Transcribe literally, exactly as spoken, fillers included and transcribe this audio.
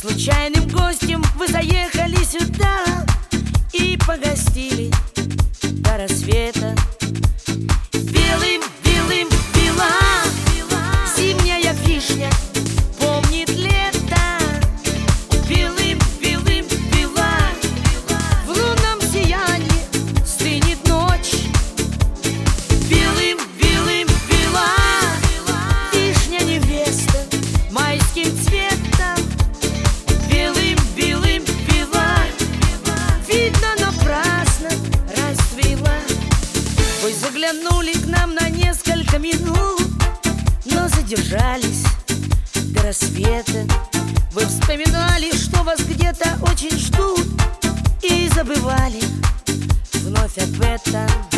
Случайным гостем вы заехали сюда и погостили до рассвета. Белым, белым бела зимняя вишня, помнит лето. Белым, белым бела в лунном сиянии стынет ночь. Белым, белым бела вишня невеста майским цветом. Белым, белым бела видно, напрасно расцвела. Вы заглянули к нам на несколько минут, но задержались до рассвета. Вы вспоминали, что вас где-то очень ждут, и забывали вновь об этом.